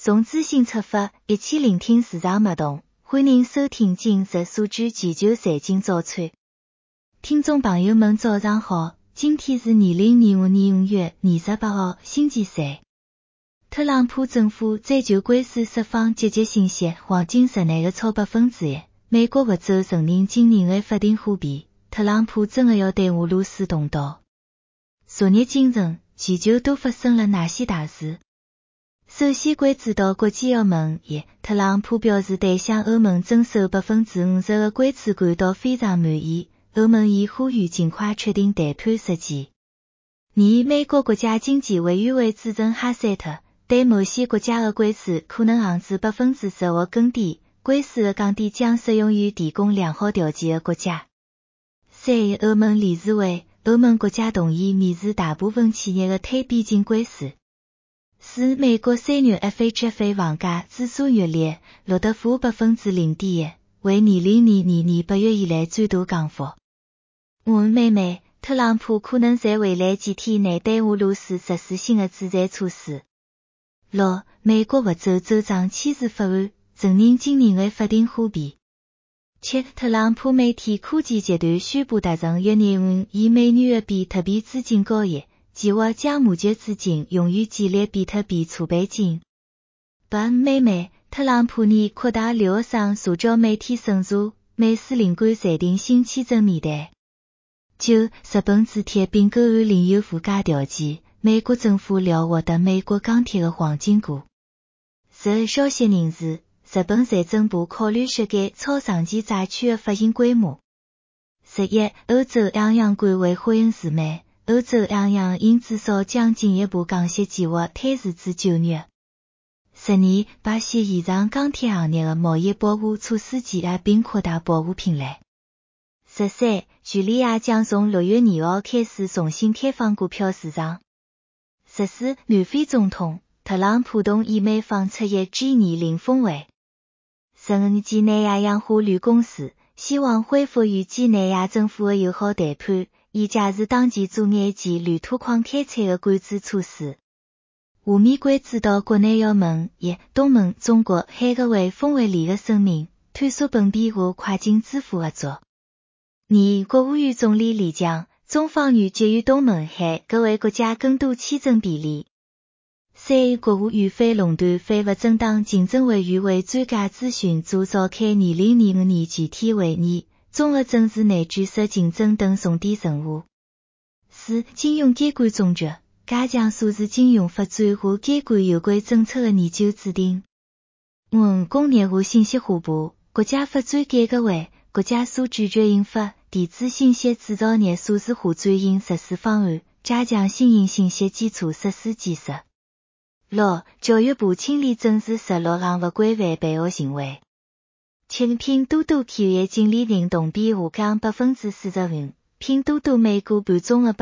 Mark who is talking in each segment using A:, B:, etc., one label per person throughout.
A: 从资讯出发，一起聆听市场脉动。欢迎收听今日数据全球财经早餐。听众朋友们早上好，今天是2025年5月28号，星期三。特朗普政府在就关税释放积极信息，黄金日内的超1%。美国佛州承认今年的法定货币，特朗普真的要对俄罗斯动刀。昨日清晨，全球都发生了哪些大事？首先关注到国际欧盟业，特朗普表示对向欧盟征收50%的关税感到非常满意，欧盟已呼吁尽快确定谈判时机。美国国家经济委员会主任哈塞特对某些国家的关税可能降至10%或更低，关税的降低将适用于提供良好条件的国家。3. 欧盟理事会，欧盟国家同意免除大部分企业的推边境关税。4. 美国3月 FHFA 房价指数月率录得负 0.1%， 为2002年8月以来最大降幅。5. 妹妹，特朗普可能在未来几天内对俄罗斯实施新的制裁措施。6. 美国佛州州长签署法案，承认今年的法定货币。7. 特朗普媒体科技集团宣布达成约2亿美元的比特币资金交易，计划将募集资金用于建立比特币储备金。8. 妹妹，特朗普拟扩大留学生社交媒体审查，美司领馆裁定新签证名单。9. 日本制铁并购案另有附加条件，美国政府料获得美国钢铁的黄金股。10. 消息人士，日本财政部考虑削减超长期债券的发行规模。11. 欧洲央行官微回应日媒，欧洲央行应至少将进一步降息计划推迟至9月。12. 巴西延长钢铁行业的贸易保护措施期限并扩大保护品类。13. 叙利亚将从6月2号开始重新开放股票市场。14. 南非总统特朗普同意美方出席 G20 峰会。15. 几内亚氧化铝公司希望恢复与几内亚政府的友好谈判，以解除当前做眼前铝土矿开采的管制措施。下面关注到国内要闻业，东盟、中国、海合会峰会联合声明，探索本地化跨境支付合作。国务院总理李强，中方愿给予东盟、海合会国家更多签证便利。3. 国务院反垄断反不正当竞争委员会专家咨询组召开2025年全体会议，综合政治内卷式竞争等重点任务。4. 金融监管总局加强数字金融发展和监管有关政策的研究制定。5. 工业化信息化部国家发展改革会国家数据局印发电子信息制造业数字化转型实施方案，加强新型信息基础设施建设。6. 教育部清理政治16项不规范办学行为。7. 拼多多企业经理人同比下降 45%， 拼多多每股盘中的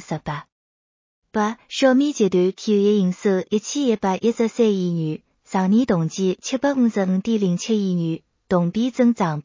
A: 18%。8. 小米集团企业营收1113亿元，上年同期 755.07 亿元，同比增长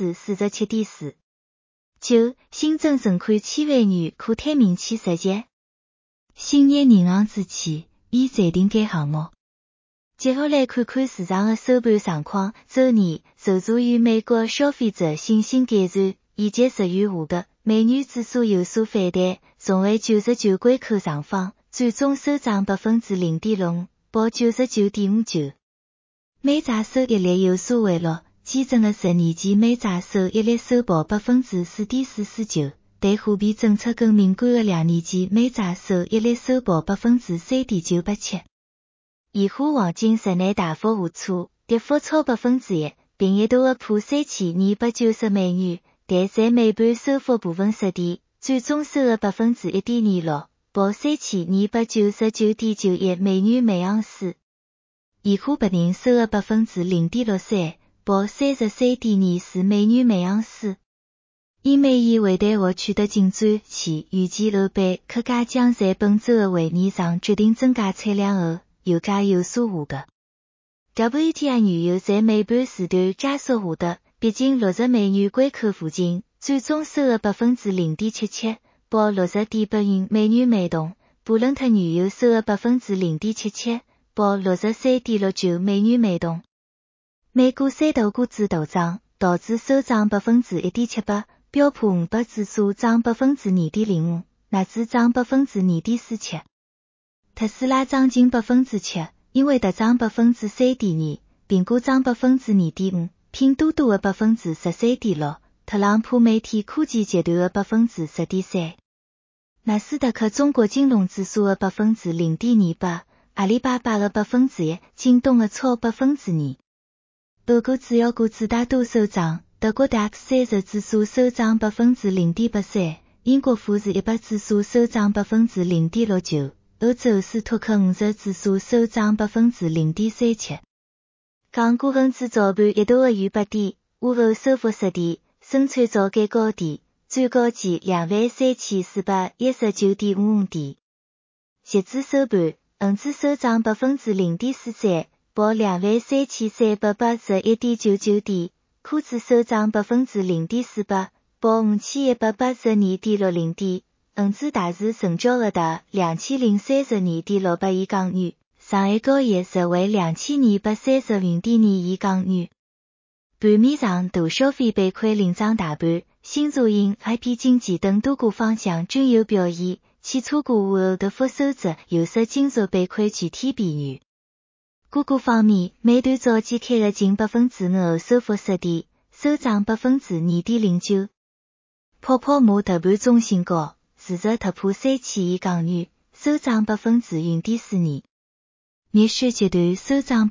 A: 47.4%。9. 新增存款1000万元可摊明期实现。兴业银行支签已暂停该项目。接下来看看市场的收盘状况。周二，受助于美国消费者信心改善以及日元下跌，美元指数有所反弹，重回99关口上方，最终收涨 0.6%， 报 99.59。美债收益率有所回落，基准的10年期美债收益率收报 4.449%， 对货币政策更敏感的2年期美债收益率收报 3.987%。现货黄金日内大幅下挫，跌幅超 1%， 并一度突破3290美元，但在尾盘收复部分失地，最终收了 1.26%， 报 3299.91美元每盎司。现货白银收了 0.63%， 报 33.24美元每盎司。英美议会谈话取得进展前，预计欧佩克加将在本周的会议上决定增加产量后，油价有所下跌。WTI 原油在尾盘时段加速下跌，逼近60美元关口附近，最终收了 0.77%， 报 60.8元美元每桶。布伦特原油收了 0.77%， 报 63.69 美元每桶。美股三大股指大涨，道指首涨 1.78%， 标普500指数涨 2.05%， 纳指涨 2.47%。特斯拉涨近 7%， 英伟达涨 3.2%， 苹果涨 2.5%， 拼多多的 13.6%， 特朗普媒体科技集团的 10.3%。纳斯达克中国金融指数的 0.28%， 阿里巴巴的 1%， 京东的超 2%。俄国主要股指大多收涨，德国 DAX 30指数收涨 0.83%， 英国富时100指数收涨 0.69%， 欧洲斯托克50指数收涨 0.37%。港股恒指早盘一度的100点，午后收复失地，升穿早间高点，最高见 23,419.55 点。截至收盘，恒指收涨 0.43%， 报 23,381.99 点，科指收涨 0.48%， 报 5,182.60 点，恒指大市成交额达 2,032.68 亿港元，上海交易日为 2,230.2 亿港元。盘面上，大消费板块领涨大盘，新茶饮、IP 经济等多个方向均有表现，汽车股午后的复收值有色金属板块具体边缘。股价方面，美团早间开了近 5% 后收复失地，收涨 2.09%。泡泡玛特盘中新高，市值突破 3,000 亿港元，收涨 0.42%。热血集团收涨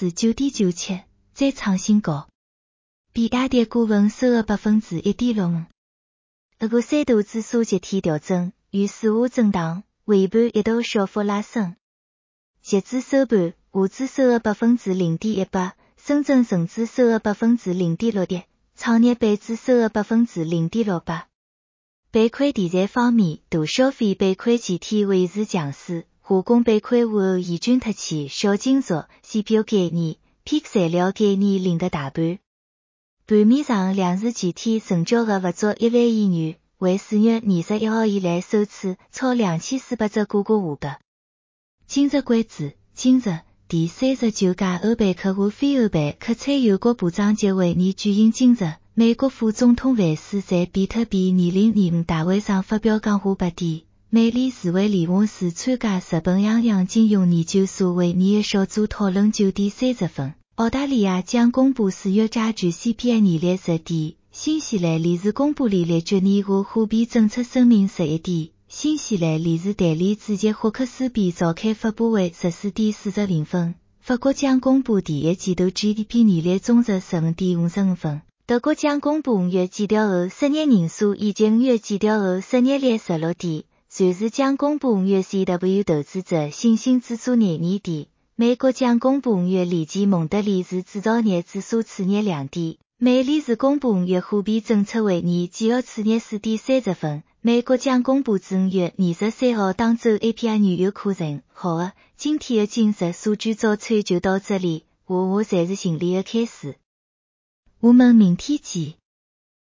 A: 9.97%， 再创新高。比亚迪股份收入 1.65%。俄国三大指数集体调整，与四下震荡，尾盘一度小幅拉升。截至收盘，沪指收入 0.18%， 深圳成指收入 0.61%， 创业板指收入 0.68%。板块题材方面，大消费板块集体维持强势，化工板块午后异军突起，小金属、CPU 概念、PIC 材料概念领得大盘。盘面上，两市集体成交额不足1万亿元，为4月21号以来首次超2400只股价下跌。今日关注，今日第39届欧办克和非欧办克产油国部长级会议举行。今日，美国副总统范斯在比特币2025大会上发表讲话8点。美联储会理事是参加日本央行金融研究所会议的小组讨论9点30分。澳大利亚将公布4月加权 CPI 年率10点，新西兰连续公布利率决议和货币政策声明11点，新西兰连续代理主席霍克斯比召开发布会14点40分，法国将公布第一季度 GDP 年率总值15点55分，德国将公布5月季调后失业人数以及5月季调后失业率16点，瑞士将公布5月 CW 投资者信心指数廿2点。美国将公布5月利基蒙德利市制造业指数次日2点，美联储公布5月货币政策会议纪要次日4点30分，美国将公布至5月23号当周 API 原油库存。好的，今天的今日数据早餐就到这里，我才是心理的开始。我们明天见。